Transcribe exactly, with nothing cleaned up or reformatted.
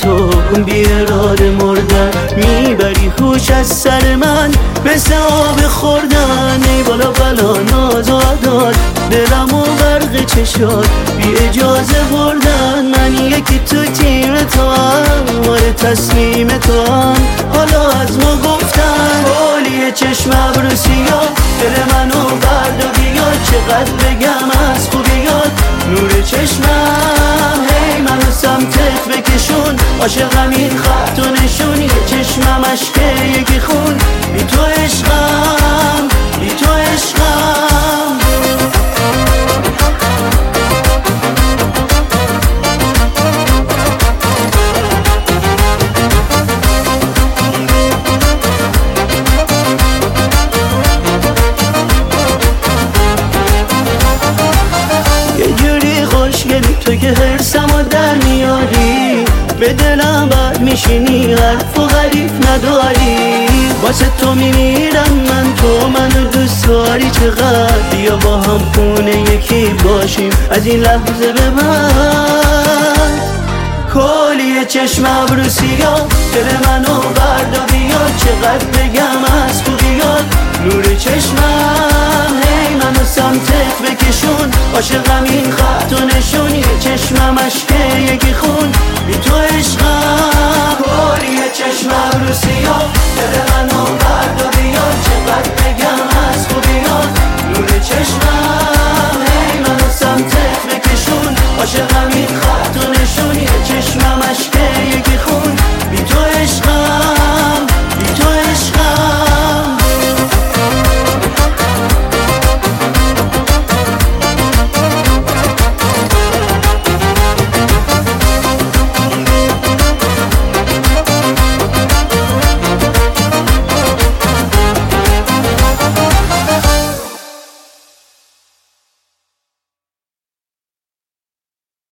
تو بی اراده مردن، میبری هوش از سر من مثل آب خوردن. ای بالا بلا ناز و عداد، دلم و غرق چشات بی اجازه بردن. من یکی تو تیم تو هم، آره تسلیم تو هم، حالا از ما گفتن. حالی چشم ابرو سیاه، دل منو برد و بیاد، چقدر بگم از خوبیات نور چشمم. هی منو سمتت بکشون، عاشقم این خط و نشون، یه چشمم عشقه یکی خون. بی تو عشقم، بی تو عشقم. تو که حرسمو در میاری، به دلم بر میشینی، حرف و غریب نداری. واسه تو میمیرم من، تو منو دوست داری چقدر. بیا با هم خونه یکی باشیم از این لحظه به بعد. کلی چشم ابرو سیاه، دل منو برد و بیاد، چقدر بگم از خوبیات نور چشمم. هی منو سمتت بکشون، عاشقم این خط و نشون، یه چشمم عشقه یکی خون. بی تو عشقم.